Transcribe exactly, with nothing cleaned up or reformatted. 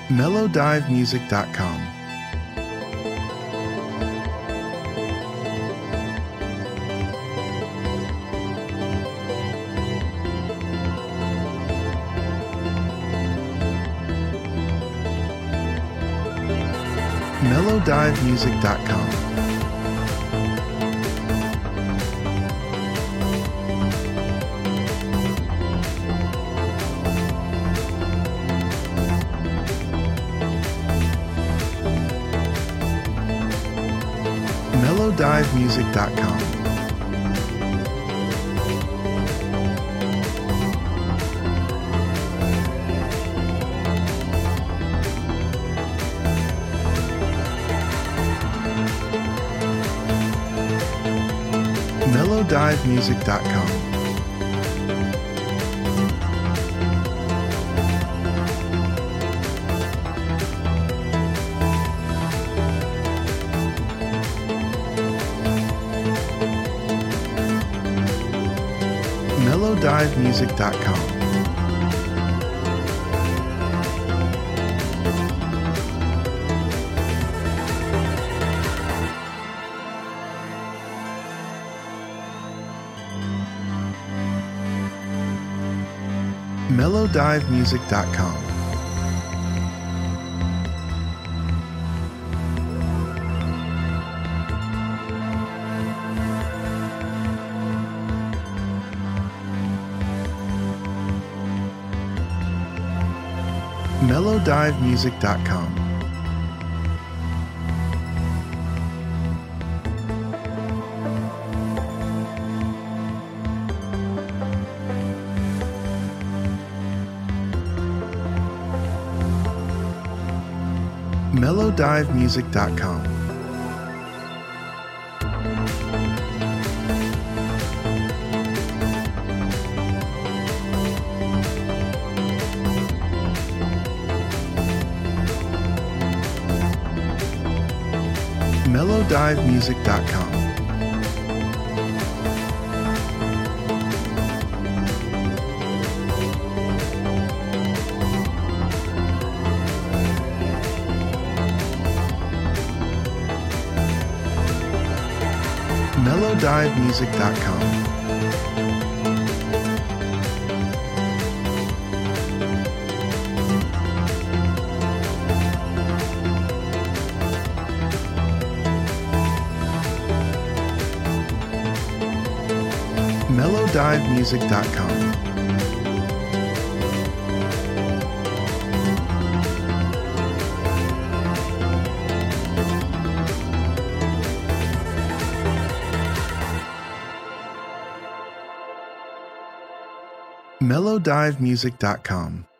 Mellowdive Music dot com. Mellowdive Music dot com. Mellowdive Music dot com. Mellowdive Music dot com. Mellowdive Music dot com. Mellowdive Music dot com. Mellowdive Music dot com. Mellowdive Music dot com. Mellowdive Music dot com. Mellowdive Music dot com. Mellowdive Music dot com. Mellowdive Music dot com.